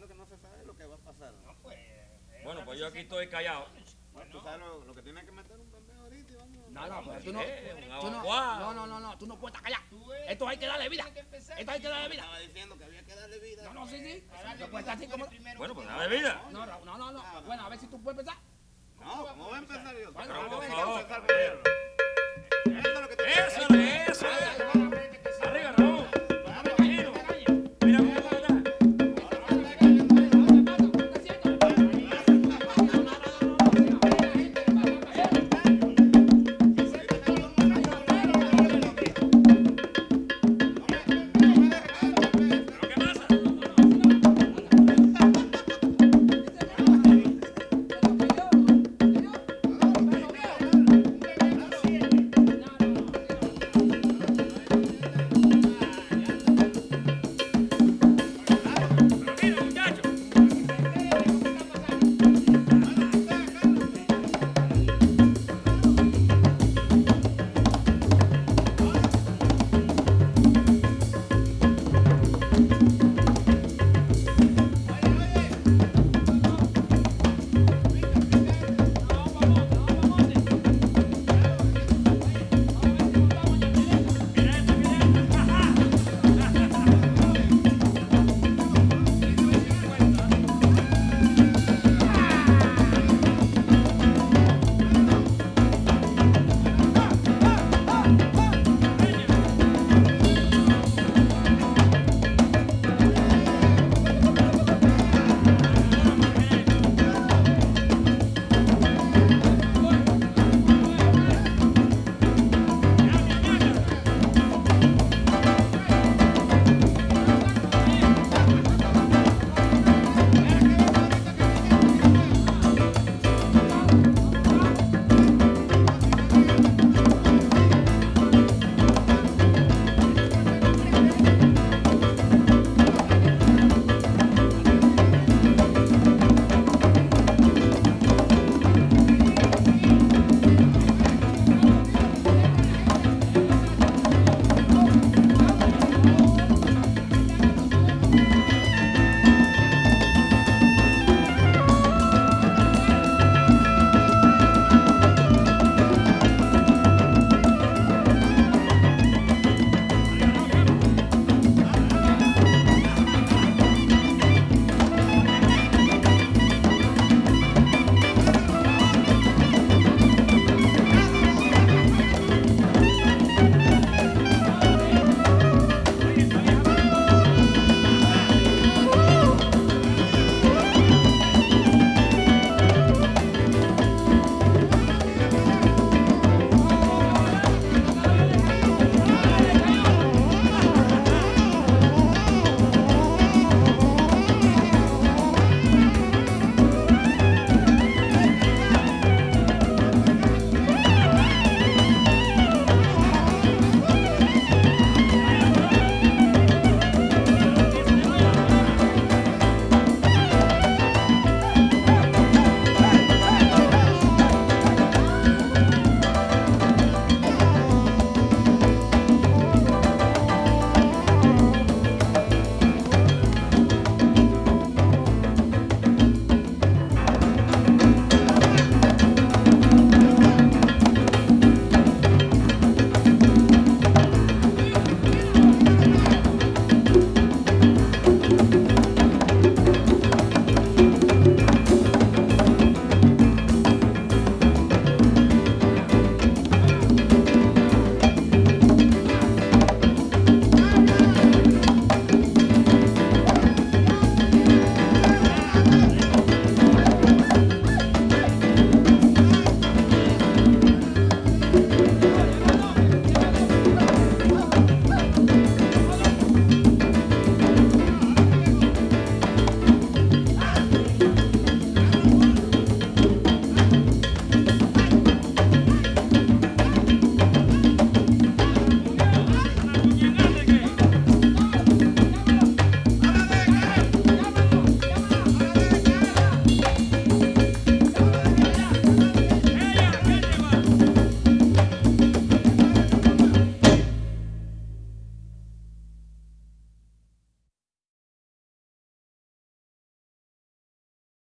primero que no se sabe lo que va a pasar. No, pues. Bueno, pues yo aquí estoy callado. Bueno, tú sabes lo que tienes que meter un pendejo ahorita y vamos. No, pero tú un no puedes estar callado. Tú eres- Esto hay que darle vida. tienes que empezar. Esto hay que darle vida. Estaba diciendo que había que darle vida. No, sí. A darle No puedes estar así vida, como... tú eres primero Bueno, que pues tiene- dale vida. No. Bueno, a ver si tú puedes pensar. No, ¿cómo voy a empezar yo? Bueno, Pero por ¿cómo favor. voy a empezar primero? Eso es lo que te Eso. Arriba, Raúl. Tranquilo. Mira cómo está. ¿Pero qué pasa? Pero mira, muchachos.